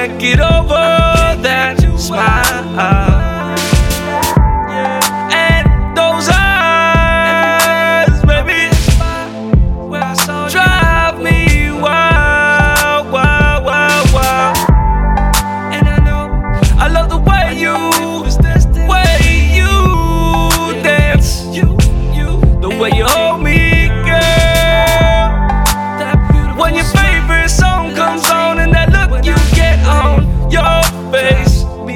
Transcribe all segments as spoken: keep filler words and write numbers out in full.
can't get over that smile. And those eyes, baby, drive me wild, wild, wild, wild. And I know I love the way you, way you dance, the way you hold me, girl. When your favorite song comes on and that look you get on your face.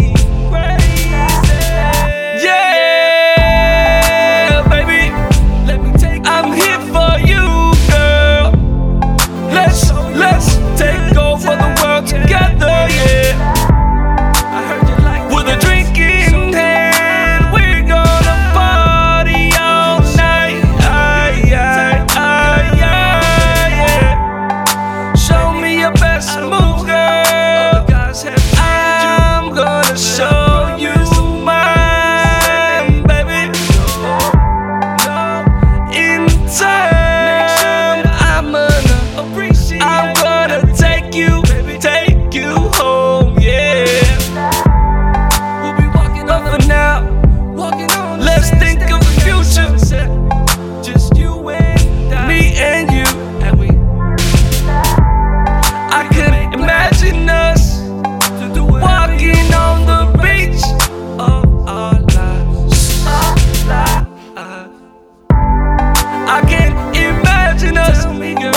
Together, yeah. With a drink in hand, we're gonna party all night. Aye, aye, aye, aye, yeah. Show me your best move, girl. I'm gonna show you mine, baby. In time, I'm gonna, I'm gonna take you. Take you home, yeah. We'll be walking but for now, walking on. Let's think of the future. Just you and I, me and you, and we. I can imagine us walking on the beach of our lives. I can imagine us.